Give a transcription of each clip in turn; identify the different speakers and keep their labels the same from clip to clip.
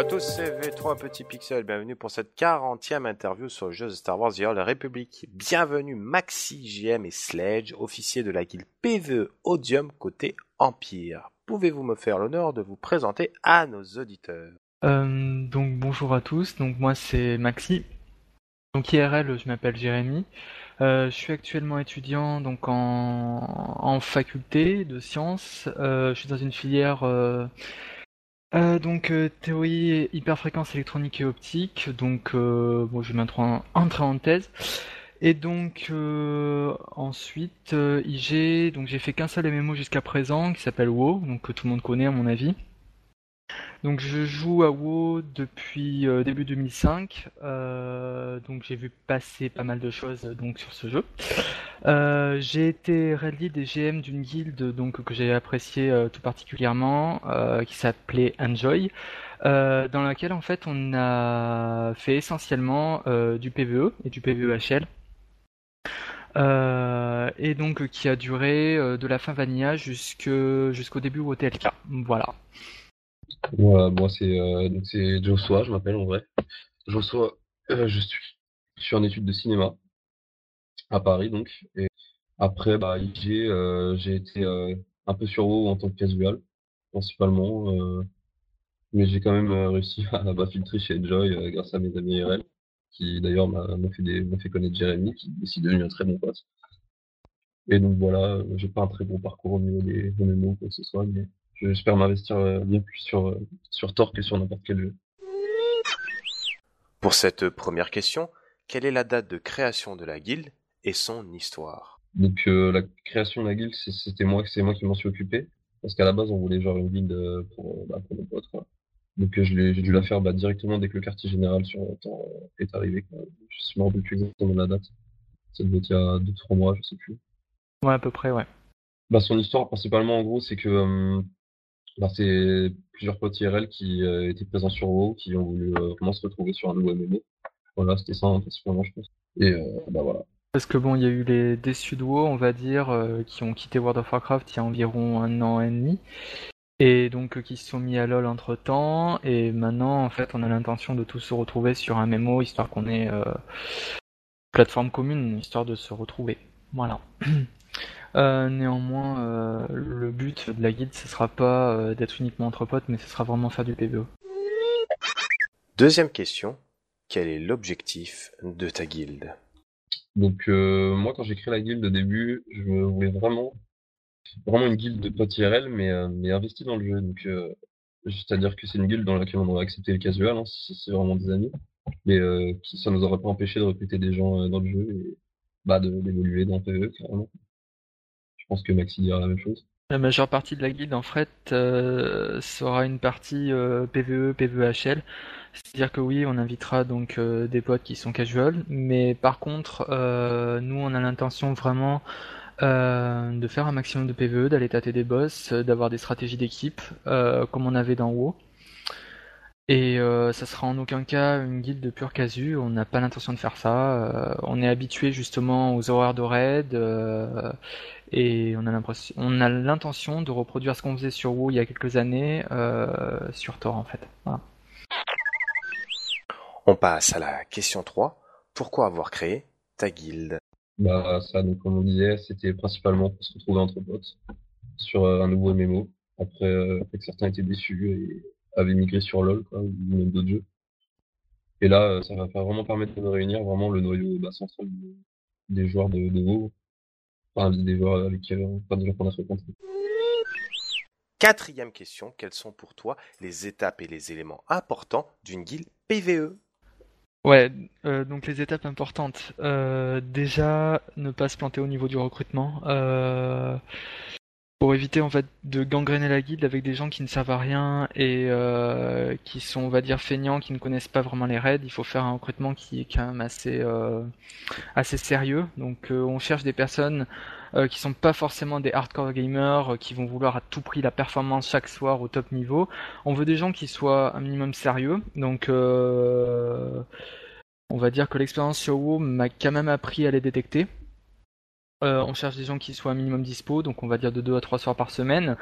Speaker 1: à tous, c'est V3 Petit Pixel, bienvenue pour cette 40e interview sur le jeu de Star Wars The Old Republic. Bienvenue Maxi, GM et Sledge, officiers de la guilde PvE Odium côté Empire. Pouvez-vous me faire l'honneur de vous présenter à nos auditeurs?
Speaker 2: Donc bonjour à tous, donc moi c'est Maxi. Donc IRL, je m'appelle Jérémy. Je suis actuellement étudiant donc en faculté de sciences. Je suis dans une filière théorie hyperfréquence électronique et optique. Donc bon, je vais entrer en thèse. Et donc ensuite IG, donc j'ai fait qu'un seul MMO jusqu'à présent qui s'appelle WoW, donc que tout le monde connaît à mon avis. Donc je joue à WoW depuis début 2005, donc j'ai vu passer pas mal de choses donc sur ce jeu. J'ai été raid lead et GM d'une guilde donc que j'ai appréciée tout particulièrement, qui s'appelait Enjoy, dans laquelle en fait on a fait essentiellement du PvE et du PvEHL. Et donc qui a duré de la fin vanilla jusqu'au début OTLK. Voilà.
Speaker 3: Voilà, moi c'est Joshua, je m'appelle en vrai. Joshua, je suis en études de cinéma à Paris donc. Et après bah j'ai été un peu sur WoW en tant que casual principalement, mais j'ai quand même réussi à filtrer chez Enjoy grâce à mes amis IRL qui d'ailleurs m'ont fait connaître Jérémy qui est aussi devenu un très bon pote. Et donc voilà, j'ai pas un très bon parcours au niveau des MMO ou quoi que ce soit, mais j'espère m'investir bien plus sur Torque que sur n'importe quel jeu.
Speaker 1: Pour cette première question, quelle est la date de création de la guilde et son histoire?
Speaker 3: Donc la création de la guilde, c'est moi qui m'en suis occupé parce qu'à la base on voulait genre une guilde pour nos potes quoi. Donc j'ai dû la faire directement dès que le quartier général sur temps est arrivé quoi. Je me rappelle plus exactement la date. Ça devait être il y a 2-3 mois, je sais plus.
Speaker 2: Ouais, à peu près, ouais.
Speaker 3: Bah son histoire principalement en gros c'est que c'est plusieurs potes IRL qui étaient présents sur WoW qui ont voulu vraiment se retrouver sur un nouveau MMO. Voilà, c'était ça hein, principalement je pense. Et bah voilà.
Speaker 2: Parce que bon, il y a eu les déçus de WoW, on va dire, qui ont quitté World of Warcraft il y a environ 1 an et demi, et donc qui se sont mis à LoL entre-temps, et maintenant, en fait, on a l'intention de tous se retrouver sur un MMO, histoire qu'on ait plateforme commune, histoire de se retrouver. Voilà. Néanmoins, le but de la guilde, ce sera pas d'être uniquement entre potes, mais ce sera vraiment faire du PvE.
Speaker 1: Deuxième question, quel est l'objectif de ta guilde?
Speaker 3: Donc moi quand j'ai créé la guilde au début, je voulais vraiment une guilde de potes IRL mais investie dans le jeu. Donc c'est-à-dire que c'est une guilde dans laquelle on aurait accepté le casual hein, si c'est vraiment des amis, mais ça nous aurait pas empêché de recruter des gens dans le jeu et d'évoluer dans PvE carrément. Je pense que Maxi dira la même chose.
Speaker 2: La majeure partie de la guilde, en fait, sera une partie PvE, PvEHL. C'est-à-dire que oui, on invitera donc des potes qui sont casual, mais par contre, nous, on a l'intention vraiment de faire un maximum de PvE, d'aller tâter des boss, d'avoir des stratégies d'équipe, comme on avait dans WoW. Et ça sera en aucun cas une guilde de pur casu, on n'a pas l'intention de faire ça. On est habitué justement aux horaires de raid, et on a l'intention de reproduire ce qu'on faisait sur WoW il y a quelques années sur Tor en fait. Voilà.
Speaker 1: On passe à la question 3. Pourquoi avoir créé ta guilde?
Speaker 3: Bah ça donc comme on disait, c'était principalement pour se retrouver entre potes sur un nouveau MMO. Après que certains étaient déçus et avaient migré sur LoL quoi, ou même d'autres jeux. Et là, ça va vraiment permettre de réunir vraiment le noyau central des joueurs de WoW, enfin des joueurs avec qui enfin, des gens qu'on a fréquenté.
Speaker 1: Quatrième question, quelles sont pour toi les étapes et les éléments importants d'une guilde PvE?
Speaker 2: Ouais, donc les étapes importantes. Déjà, ne pas se planter au niveau du recrutement. Pour éviter en fait de gangréner la guilde avec des gens qui ne servent à rien et qui sont on va dire feignants, qui ne connaissent pas vraiment les raids, il faut faire un recrutement qui est quand même assez sérieux. Donc on cherche des personnes qui sont pas forcément des hardcore gamers qui vont vouloir à tout prix la performance chaque soir au top niveau. On veut des gens qui soient un minimum sérieux. Donc on va dire que l'expérience sur WoW m'a quand même appris à les détecter. On cherche des gens qui soient un minimum dispo, donc on va dire de 2 à 3 soirs par semaine,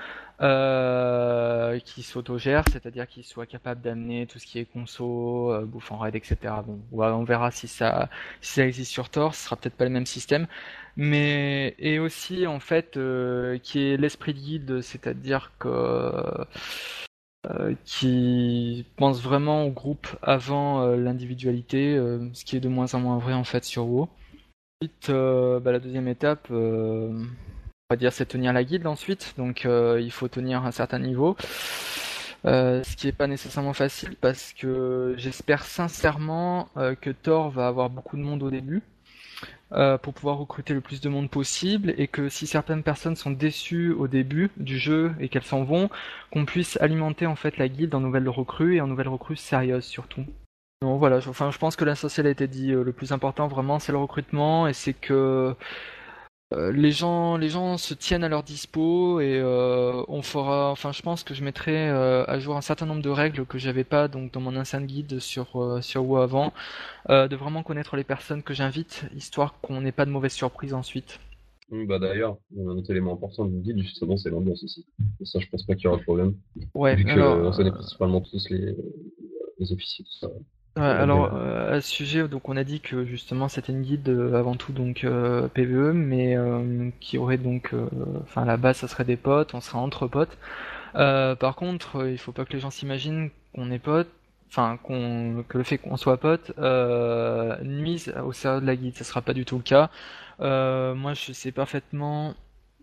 Speaker 2: qui s'autogèrent, c'est-à-dire qui soient capables d'amener tout ce qui est conso, bouffe en raid, etc. Bon, on verra si ça existe sur Tor, ce sera peut-être pas le même système, mais et aussi en fait qui est l'esprit de guilde, c'est-à-dire que qui pense vraiment au groupe avant l'individualité, ce qui est de moins en moins vrai en fait sur WoW. Ensuite, la deuxième étape, on va dire, c'est tenir la guilde ensuite. Donc, il faut tenir un certain niveau. Ce qui est pas nécessairement facile parce que j'espère sincèrement que Thor va avoir beaucoup de monde au début pour pouvoir recruter le plus de monde possible et que si certaines personnes sont déçues au début du jeu et qu'elles s'en vont, qu'on puisse alimenter en fait la guilde en nouvelles recrues et en nouvelles recrues sérieuses surtout. Non, voilà, je pense que l'essentiel a été dit. Le plus important, vraiment, c'est le recrutement et c'est que les gens se tiennent à leur dispo et on fera. Enfin, je pense que je mettrai à jour un certain nombre de règles que j'avais pas donc dans mon ancien guide sur WoW avant, de vraiment connaître les personnes que j'invite, histoire qu'on n'ait pas de mauvaises surprises ensuite.
Speaker 3: Bah d'ailleurs, un autre élément important du guide, justement, c'est l'ambiance aussi. Et ça, je pense pas qu'il y aura de problème.
Speaker 2: Ouais,
Speaker 3: Vu
Speaker 2: alors.
Speaker 3: qu'on connaît principalement tous les officiers, tout ça.
Speaker 2: Ouais,
Speaker 3: Ça va être
Speaker 2: alors
Speaker 3: bien.
Speaker 2: à ce sujet, donc on a dit que justement c'était une guide avant tout donc PvE, mais qui aurait donc, enfin à la base ça serait des potes, on serait entre potes. Par contre, il faut pas que les gens s'imaginent qu'on est potes, enfin que le fait qu'on soit potes nuise au sérieux de la guide, ça sera pas du tout le cas. Moi je sais parfaitement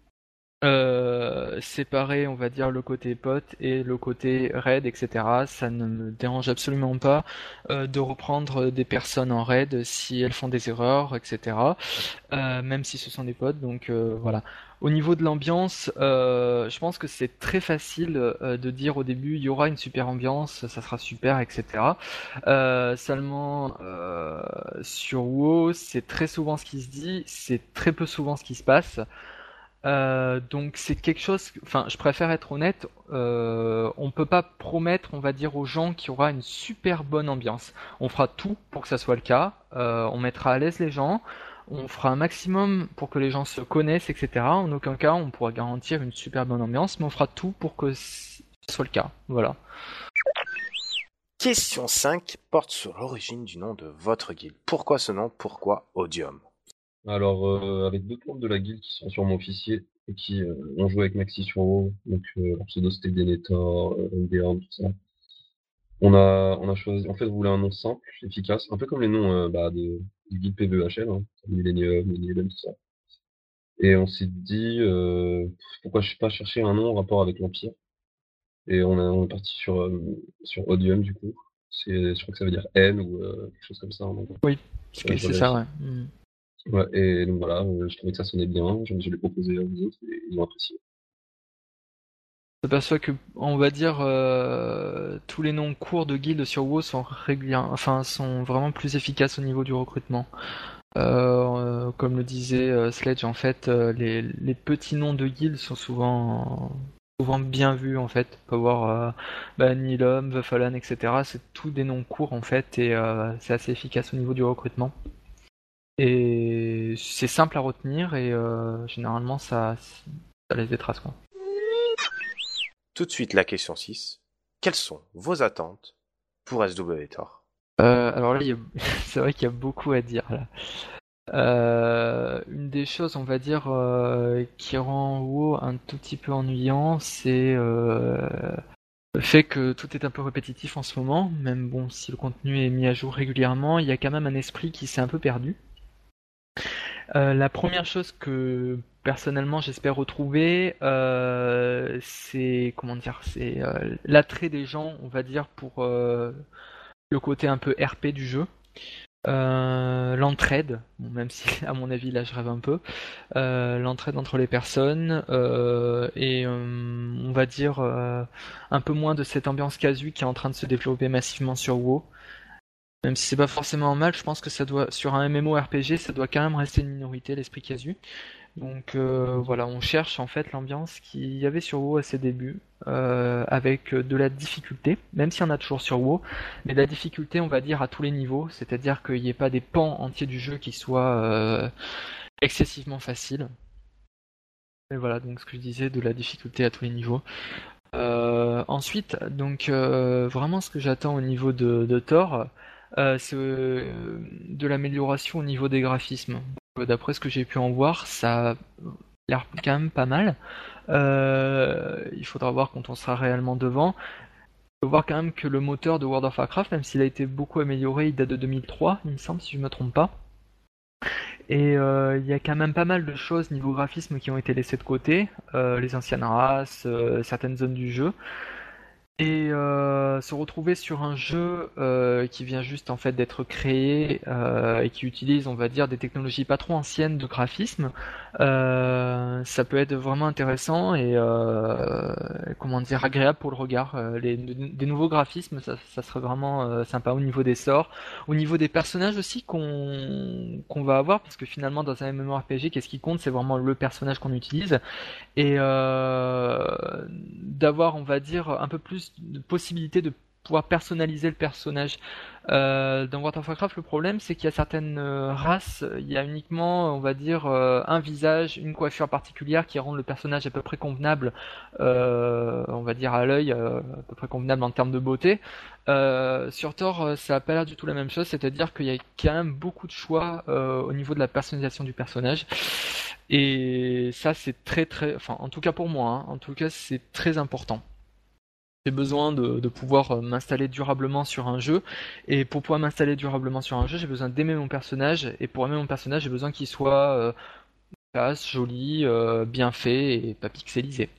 Speaker 2: séparer, on va dire, le côté pote et le côté raid, etc. Ça ne me dérange absolument pas de reprendre des personnes en raid si elles font des erreurs, etc. Même si ce sont des potes, donc voilà. Au niveau de l'ambiance, je pense que c'est très facile de dire au début il y aura une super ambiance, ça sera super, etc. Seulement sur WoW, c'est très souvent ce qui se dit, c'est très peu souvent ce qui se passe. Donc c'est quelque chose, enfin je préfère être honnête, on peut pas promettre, on va dire aux gens qu'il y aura une super bonne ambiance. On fera tout pour que ça soit le cas, on mettra à l'aise les gens, on fera un maximum pour que les gens se connaissent, etc. En aucun cas on pourra garantir une super bonne ambiance, mais on fera tout pour que ce soit le cas, voilà.
Speaker 1: Question 5 porte sur l'origine du nom de votre guilde. Pourquoi ce nom? Pourquoi Odium?
Speaker 3: Alors, avec d'autres membres de la guilde qui sont sûrement officiers et qui ont joué avec Maxi sur WoW, donc leur pseudo c'était Denethor, Endeorn, tout ça. On a choisi, en fait, on voulait un nom simple, efficace, un peu comme les noms du guide PvEHL, hein, Millennium, Millennium, tout ça. Et on s'est dit, pourquoi je sais pas chercher un nom en rapport avec l'Empire. Et on est parti sur Odium, du coup. Je crois que ça veut dire haine ou quelque chose comme ça en anglais.
Speaker 2: Oui,
Speaker 3: Je
Speaker 2: c'est ça,
Speaker 3: revérifie.
Speaker 2: ouais. Mm.
Speaker 3: Ouais, et donc voilà, je trouvais que ça sonnait bien, je l'ai proposé à vous autres et ils ont apprécié.
Speaker 2: On s'aperçoit que, on va dire, tous les noms courts de guildes sur WoW sont réguliers, enfin sont vraiment plus efficaces au niveau du recrutement. Comme le disait Sledge, en fait, les petits noms de guildes sont souvent bien vus en fait. On peut voir Nilum, The Fallen, etc. C'est tous des noms courts en fait et c'est assez efficace au niveau du recrutement. Et c'est simple à retenir et généralement ça laisse des traces quoi.
Speaker 1: Tout de suite la question 6. Quelles sont vos attentes pour SWTOR?
Speaker 2: Alors là, c'est vrai qu'il y a beaucoup à dire là. Une des choses, on va dire, qui rend WoW un tout petit peu ennuyant, c'est le fait que tout est un peu répétitif en ce moment. Même bon, si le contenu est mis à jour régulièrement, il y a quand même un esprit qui s'est un peu perdu. La première chose que personnellement j'espère retrouver, c'est comment dire, c'est l'attrait des gens, on va dire, pour le côté un peu RP du jeu. L'entraide, bon, même si à mon avis là je rêve un peu, l'entraide entre les personnes et on va dire un peu moins de cette ambiance casu qui est en train de se développer massivement sur WoW. Même si c'est pas forcément mal, je pense que ça doit sur un MMORPG ça doit quand même rester une minorité l'esprit casu. Donc voilà, on cherche en fait l'ambiance qu'il y avait sur WoW à ses débuts, avec de la difficulté, même s'il y en a toujours sur WoW, mais de la difficulté on va dire à tous les niveaux, c'est-à-dire qu'il n'y ait pas des pans entiers du jeu excessivement facile. Et voilà, donc ce que je disais de la difficulté à tous les niveaux. Ensuite, donc vraiment ce que j'attends au niveau de Thor, c'est de l'amélioration au niveau des graphismes. D'après ce que j'ai pu en voir, ça a l'air quand même pas mal. Il faudra voir quand on sera réellement devant. Il faut voir quand même que le moteur de World of Warcraft, même s'il a été beaucoup amélioré, il date de 2003, il me semble, si je me trompe pas. Et il y a quand même pas mal de choses niveau graphisme qui ont été laissées de côté, les anciennes races, certaines zones du jeu. Et se retrouver sur un jeu qui vient juste en fait d'être créé et qui utilise, on va dire, des technologies pas trop anciennes de graphisme, ça peut être vraiment intéressant et comment dire agréable pour le regard. Des nouveaux graphismes, ça serait vraiment sympa au niveau des sorts, au niveau des personnages aussi qu'on va avoir, parce que finalement dans un MMORPG, qu'est-ce qui compte? C'est vraiment le personnage qu'on utilise et d'avoir, on va dire, un peu plus de possibilités de pouvoir personnaliser le personnage. Dans World of Warcraft, le problème, c'est qu'il y a certaines races, il y a uniquement, on va dire, un visage, une coiffure particulière qui rend le personnage à peu près convenable, on va dire à l'œil, à peu près convenable en termes de beauté. Sur Thor, ça n'a pas l'air du tout la même chose, c'est-à-dire qu'il y a quand même beaucoup de choix au niveau de la personnalisation du personnage. Et ça, c'est très très, enfin, en tout cas pour moi, hein, en tout cas, c'est très important. J'ai besoin de pouvoir m'installer durablement sur un jeu, et pour pouvoir m'installer durablement sur un jeu, j'ai besoin d'aimer mon personnage, et pour aimer mon personnage, j'ai besoin qu'il soit classe, joli, bien fait et pas pixelisé.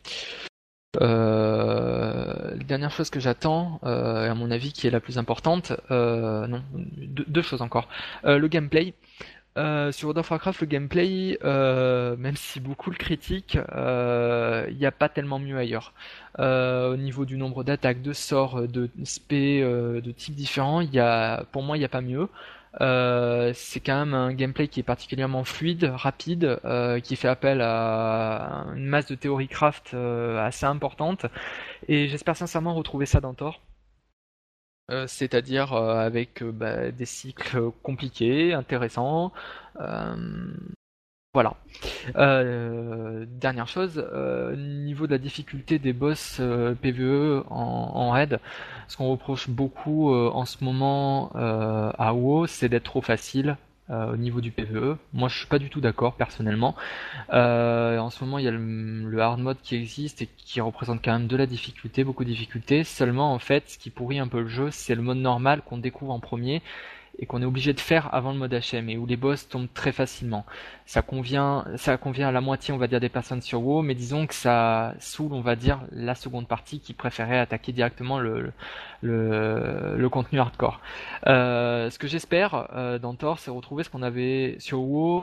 Speaker 2: La dernière chose que j'attends, à mon avis qui est la plus importante, non, deux choses encore. Le gameplay. Sur World of Warcraft, le gameplay, même si beaucoup le critiquent, il n'y a pas tellement mieux ailleurs. Au niveau du nombre d'attaques, de sorts, de spé, de types différents, pour moi, il n'y a pas mieux. C'est quand même un gameplay qui est particulièrement fluide, rapide, qui fait appel à une masse de théorie craft assez importante. Et j'espère sincèrement retrouver ça dans Thor. C'est-à-dire avec des cycles compliqués, intéressants. Euh, voilà. Dernière chose, niveau de la difficulté des boss PvE en raid, ce qu'on reproche beaucoup en ce moment à WoW, c'est d'être trop facile au niveau du PvE. Moi, je suis pas du tout d'accord personnellement. En ce moment, il y a le hard mode qui existe et qui représente quand même de la difficulté, beaucoup de difficultés. Seulement, en fait, ce qui pourrit un peu le jeu, c'est le mode normal qu'on découvre en premier et qu'on est obligé de faire avant le mode HM et où les boss tombent très facilement. Ça convient à la moitié, on va dire, des personnes sur WoW, mais disons que ça saoule, on va dire, la seconde partie qui préférait attaquer directement le contenu hardcore. Ce que j'espère dans Thor, c'est retrouver ce qu'on avait sur WoW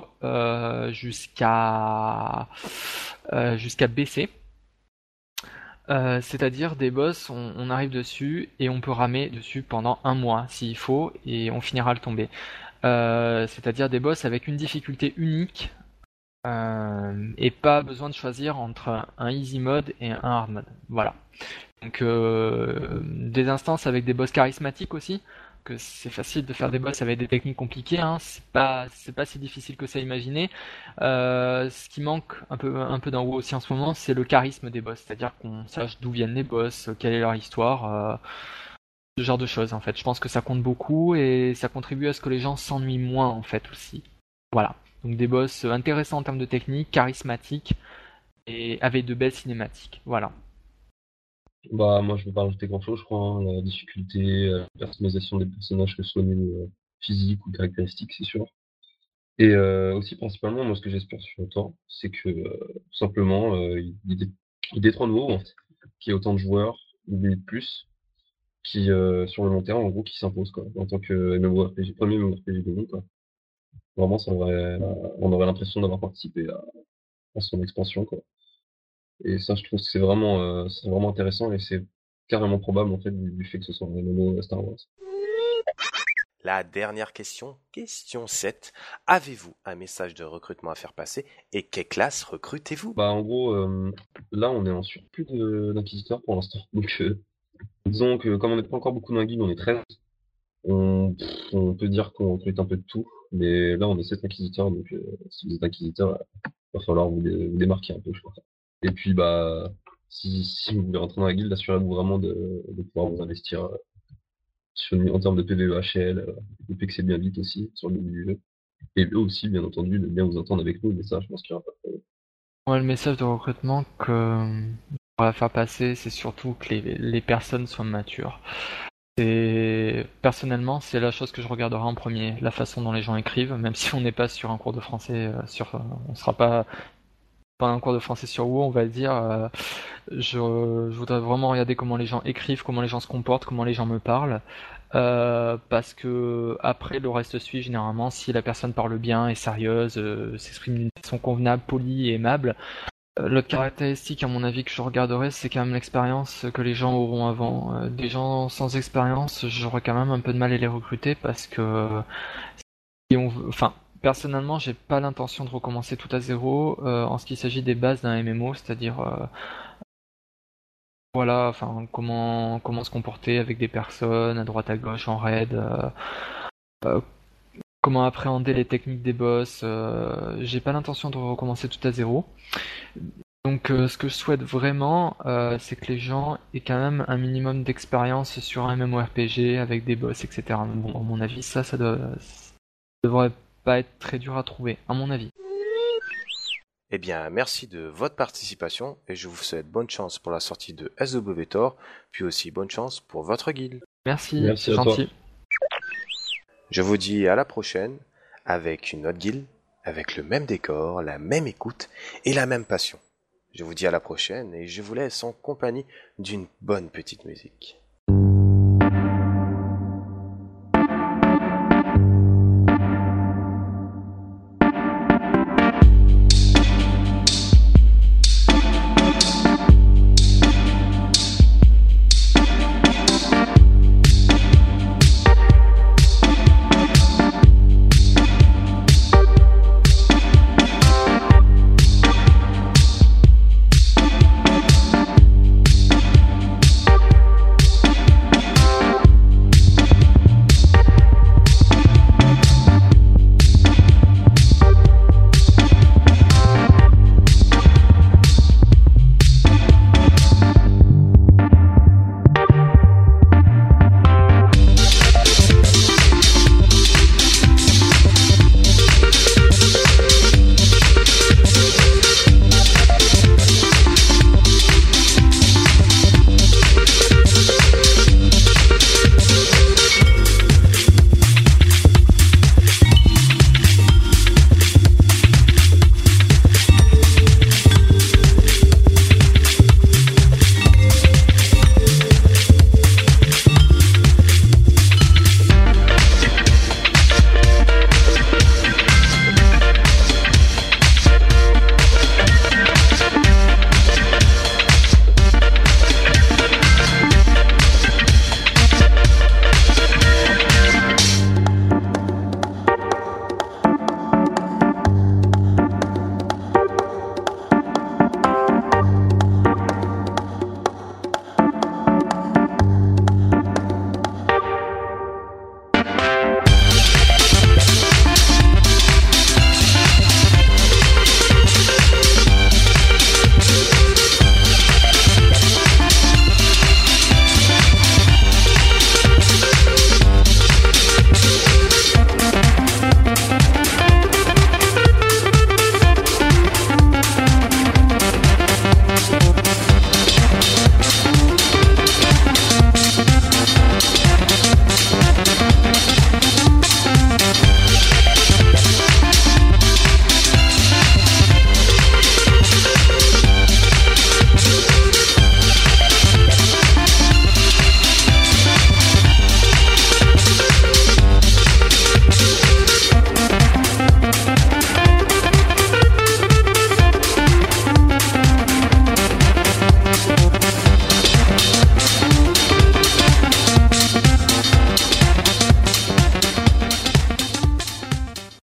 Speaker 2: jusqu'à BC. C'est-à-dire des boss, on arrive dessus et on peut ramer dessus pendant un mois s'il faut et on finira le tomber. C'est-à-dire des boss avec une difficulté unique et pas besoin de choisir entre un easy mode et un hard mode. Voilà. Donc des instances avec des boss charismatiques aussi, que c'est facile de faire des boss avec des techniques compliquées, hein, c'est pas si difficile que ça à imaginer. Ce qui manque un peu dans WoW aussi en ce moment, c'est le charisme des boss, c'est-à-dire qu'on sache d'où viennent les boss, quelle est leur histoire, ce genre de choses en fait. Je pense que ça compte beaucoup et ça contribue à ce que les gens s'ennuient moins en fait aussi. Voilà. Donc des boss intéressants en termes de technique, charismatiques et avec de belles cinématiques. Voilà.
Speaker 3: Bah, moi, je vais pas rajouter grand-chose, je crois, hein. La difficulté, la personnalisation des personnages, que ce soit au niveau physique ou caractéristique, c'est sûr. Et aussi, principalement, moi, ce que j'espère sur le temps, c'est que, tout simplement, il détrône WoW, en fait, qu'il y ait autant de joueurs, ou limite plus, qui, sur le long terme, en gros, qui s'imposent, quoi, en tant que MMORPG, premier MMORPG du monde, quoi. Vraiment, on aurait l'impression d'avoir participé à son expansion, quoi. Et ça, je trouve que c'est vraiment intéressant et c'est carrément probable, en fait, du fait que ce soit un MMO Star Wars.
Speaker 1: La dernière question, question 7. Avez-vous un message de recrutement à faire passer et quelle classe recrutez-vous?
Speaker 3: Bah, en gros, là, on est en surplus d'inquisiteurs pour l'instant. Donc, disons que comme on n'est pas encore beaucoup dans la guilde, on est 13. On peut dire qu'on recrute un peu de tout. Mais là, on est 7 inquisiteurs, donc si vous êtes inquisiteur, va falloir vous démarquer un peu, je crois. Et puis, bah, si vous voulez rentrer dans la guilde, assurez-vous vraiment de pouvoir vous investir en termes de PvE HL, de pexer bien vite aussi sur le du jeu. Et eux aussi, bien entendu, de bien vous entendre avec nous, mais ça, je pense qu'il n'y aura pas de problème.
Speaker 2: Ouais, le message de recrutement que on va faire passer, c'est surtout que les personnes soient matures. Personnellement, c'est la chose que je regarderai en premier, la façon dont les gens écrivent, même si on n'est pas sur un cours de français, on sera pas un cours de français sur WoW, on va dire. Je voudrais vraiment regarder comment les gens écrivent, comment les gens se comportent, comment les gens me parlent. Parce que après le reste suit généralement si la personne parle bien, est sérieuse, s'exprime d'une façon convenable, polie et aimable. L'autre caractéristique à mon avis que je regarderai, c'est quand même l'expérience que les gens auront avant. Des gens sans expérience, j'aurais quand même un peu de mal à les recruter parce que enfin, personnellement, j'ai pas l'intention de recommencer tout à zéro en ce qui s'agit des bases d'un MMO, c'est-à-dire voilà, enfin comment se comporter avec des personnes à droite à gauche en raid, euh, comment appréhender les techniques des boss. J'ai pas l'intention de recommencer tout à zéro. Donc ce que je souhaite vraiment, c'est que les gens aient quand même un minimum d'expérience sur un MMORPG avec des boss, etc. Bon, à mon avis, ça devrait pas être très dur à trouver, à mon avis.
Speaker 1: Eh bien, merci de votre participation et je vous souhaite bonne chance pour la sortie de SW Tor, puis aussi bonne chance pour votre guilde.
Speaker 2: Merci,
Speaker 3: Merci
Speaker 2: c'est
Speaker 3: à toi.
Speaker 2: gentil.
Speaker 1: Je vous dis à la prochaine avec une autre guilde, avec le même décor, la même écoute et la même passion. Je vous dis à la prochaine et je vous laisse en compagnie d'une bonne petite musique.